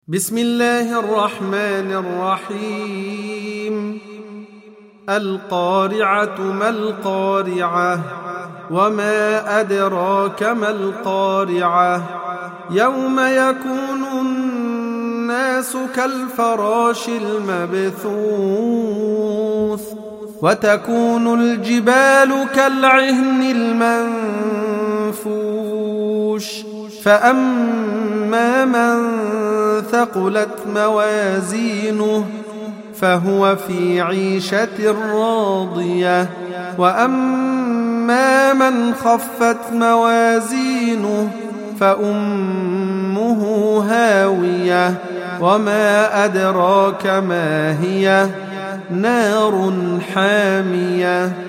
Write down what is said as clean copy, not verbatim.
بسم الله الرحمن الرحيم. القارعة ما القارعة وما أدراك ما القارعة يوم يكون الناس كالفراش المبثوث وتكون الجبال كالعهن المنفوش فأما من ثقلت موازينه فهو في عيشة راضية وأما من خفت موازينه فأمه هاوية وما أدراك ما هي نار حامية